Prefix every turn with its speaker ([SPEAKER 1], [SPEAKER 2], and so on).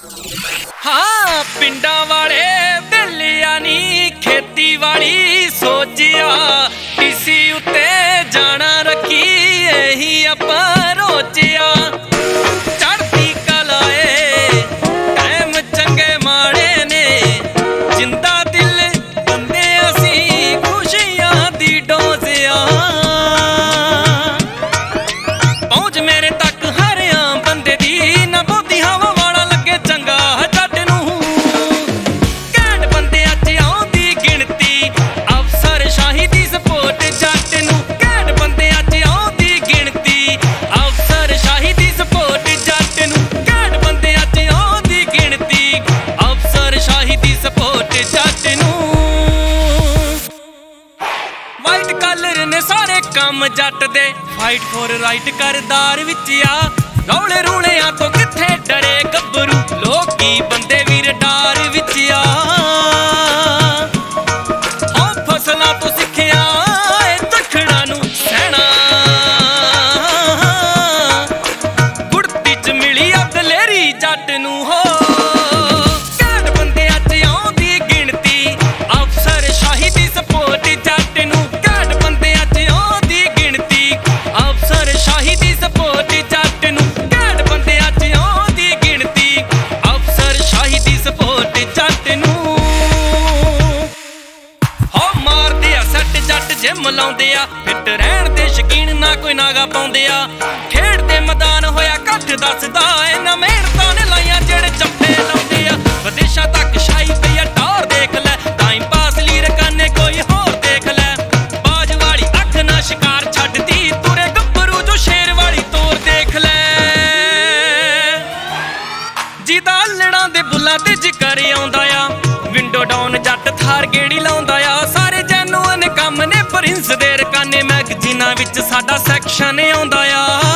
[SPEAKER 1] हाँ पिंडा वाले बेलिया नी खेती वाली सोचिया टीसी उत्ते जाना रखी यही अपा रोचिया चढ़ती कलाए टाइम चंगे माड़े ने जिंदा दिल बंदे असी खुशियां दी डोजिया पहुंच मेरे तक हर आम बंदे दी ना बहुती हवा वाला लगे चंगा जट नू घैंट बंदियां च आउंदी गिणती अफसर शाही दी सपोर्ट जट नू घैंट बंदियां च आउंदी गिणती अफसर शाही दी सपोर्ट जट नू घैंट बंदियां च आउंदी गिणती अफसर शाही दी सपोर्ट जट नू वाइट कलर ने सारे काम जट दे फाइट फॉर राइट करदार विच आ रौले रूलियां तो किथे डरे गब्बरू लोकी बंदे वीर डार विच आ हाँ फसलां तो सिखिया तखड़ा नू सहना गुड़ती च मिली आ दलेरी जट नू हो घैंट बंदियां च आउंदी गिणती अफसर शाही दी सपोर्ट जट नू घैंट बंदियां च आउंदी गिणती अफसर शाही दी सपोर्ट जट नू घैंट बंदियां च आउंदी गिणती अफसर शाही दी सपोर्ट जट नू हो मारदे आ सट जट जिम लाउंदे आ फिट रहण दे शकीन ना कोई नागा पाउंदे आ खेड दे मैदान होया कठ दसदा इन्हां मेहनतां ने लाइयां जेड़े जफ्फे लाउंदे आ विदेशां तक शाही पई आ टौर देख लै टाइम पास ली रकाने कोई होर देख लै बाज वाली अख ना शिकार छड्डदी तुरे गब्बरू जो शेर वाली तोर देख लै जिदा लड़ां दे बुल्लां ते जिकर आउंदा आ विंडो डाउन जट थार गेड़ी लाउंदा आ सारे जैनुअन काम ने प्रिंस दे रकाने मैगजीनां विच साडा सैक्शन आउंदा आ